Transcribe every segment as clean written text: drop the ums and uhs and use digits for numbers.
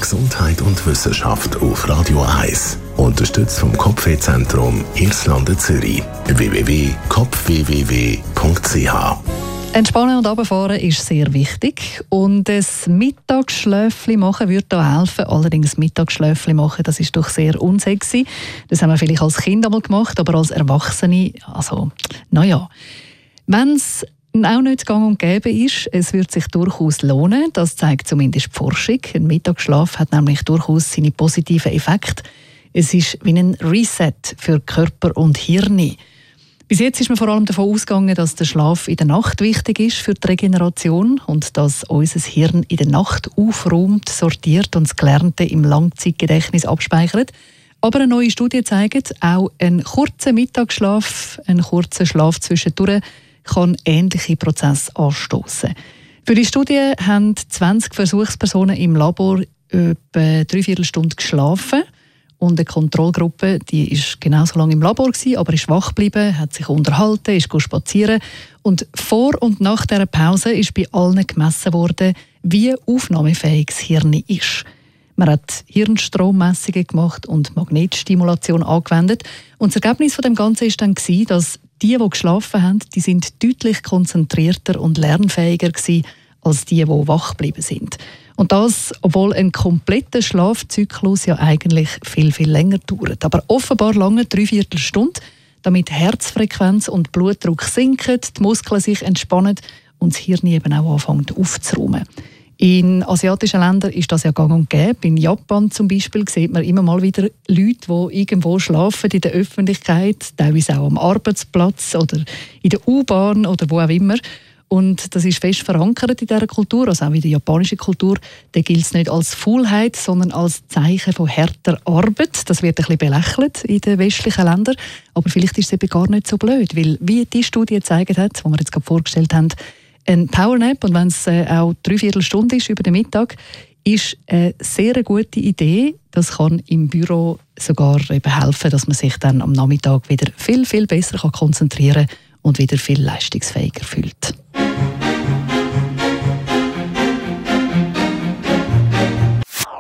Gesundheit und Wissenschaft auf Radio 1. Unterstützt vom Kopfwehzentrum Irlande Zürich. www.kopfwww.ch. Entspannen und runterfahren ist sehr wichtig. Und ein Mittagsschläfchen machen würde da helfen. Allerdings Mittagsschläfchen machen, das ist doch sehr unsexy. Das haben wir vielleicht als Kind einmal gemacht, aber als Erwachsene, also, naja. Wenn es auch nicht gang und gäbe ist, es wird sich durchaus lohnen. Das zeigt zumindest die Forschung. Ein Mittagsschlaf hat nämlich durchaus seine positiven Effekte. Es ist wie ein Reset für Körper und Hirn. Bis jetzt ist man vor allem davon ausgegangen, dass der Schlaf in der Nacht wichtig ist für die Regeneration und dass unser Hirn in der Nacht aufräumt, sortiert und das Gelernte im Langzeitgedächtnis abspeichert. Aber eine neue Studie zeigt, auch ein kurzer Mittagsschlaf, ein kurzer Schlaf zwischendurch kann ähnliche Prozesse anstoßen. Für die Studie haben 20 Versuchspersonen im Labor etwa 3/4 Stunde geschlafen. Und eine Kontrollgruppe, die ist genauso lange im Labor gewesen, aber ist wach geblieben, hat sich unterhalten, ist spazieren. Und vor und nach dieser Pause ist bei allen gemessen worden, wie aufnahmefähig das Hirn ist. Man hat Hirnstrommessungen gemacht und Magnetstimulation angewendet. Und das Ergebnis von dem Ganzen war dann, dass die geschlafen haben, die sind deutlich konzentrierter und lernfähiger gewesen, als die wach geblieben sind. Und das, obwohl ein kompletter Schlafzyklus ja eigentlich viel, viel länger dauert. Aber offenbar lange 3/4 Stunde, damit Herzfrequenz und Blutdruck sinken, die Muskeln sich entspannen und das Hirn eben auch anfängt aufzuräumen. In asiatischen Ländern ist das ja gang und gäbe. In Japan zum Beispiel sieht man immer mal wieder Leute, die irgendwo schlafen in der Öffentlichkeit, teilweise auch am Arbeitsplatz oder in der U-Bahn oder wo auch immer. Und das ist fest verankert in dieser Kultur, also auch in der japanischen Kultur. Da gilt es nicht als Faulheit, sondern als Zeichen von harter Arbeit. Das wird ein bisschen belächelt in den westlichen Ländern. Aber vielleicht ist es eben gar nicht so blöd, weil wie die Studie gezeigt hat, die wir jetzt gerade vorgestellt haben, ein Powernap, und wenn es auch 3/4 Stunde ist über den Mittag, ist eine sehr gute Idee. Das kann im Büro sogar eben helfen, dass man sich dann am Nachmittag wieder viel, viel besser konzentrieren kann und wieder viel leistungsfähiger fühlt.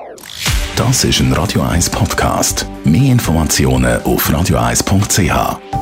Das ist ein Radio 1 Podcast. Mehr Informationen auf radio1.ch.